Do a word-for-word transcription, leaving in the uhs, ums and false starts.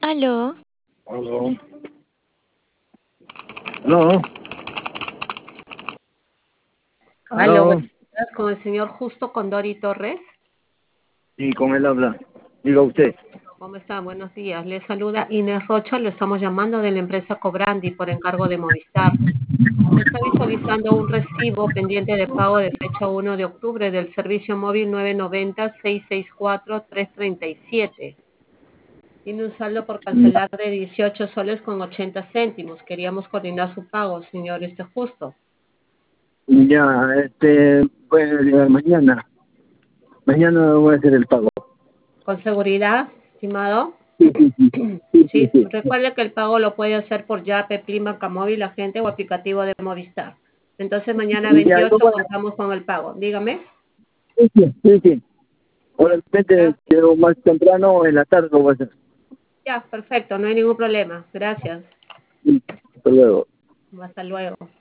Aló. Aló. Aló. Aló, Aló. buenos días, con el señor Justo Condori Torres. Sí, con él habla. Diga usted. ¿Cómo está? Buenos días. Le saluda Inés Rocha, lo estamos llamando de la empresa Cobrandi por encargo de Movistar. Está visualizando un recibo pendiente de pago de fecha uno de octubre del servicio móvil nueve noventa, seiscientos sesenta y cuatro, trescientos treinta y siete. Tiene un saldo por cancelar de dieciocho soles con ochenta céntimos. Queríamos coordinar su pago, señor este Justo. Ya, este, puede llegar mañana. Mañana voy a hacer el pago. ¿Con seguridad, estimado? Sí, sí, sí. Sí, sí, Sí, sí. recuerde que el pago lo puede hacer por Yape, Plin, Móvil, Agente o aplicativo de Movistar. Entonces mañana Ya, no veintiocho voy a- contamos con el pago. Dígame. sí, sí, sí, sí. Obviamente, Ya, quiero más temprano en la tarde lo voy a hacer. ya, perfecto, no hay ningún problema. Gracias. Sí, hasta luego. Hasta luego.